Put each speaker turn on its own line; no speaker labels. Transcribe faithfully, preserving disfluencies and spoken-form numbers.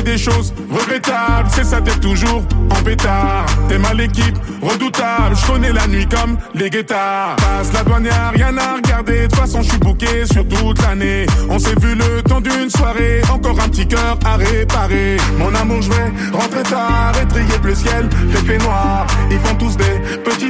des choses regrettables, c'est ça t'es toujours en pétard. T'es mal l'équipe, redoutable, je connais la nuit comme les guettards. Passe la douane, y'a rien à regarder, de toute façon je suis booké sur toute l'année. On s'est vu le temps d'une soirée, encore un petit cœur à réparer. Mon amour, je vais rentrer tard, étrier bleu ciel, fait fait noir, ils font tous des petits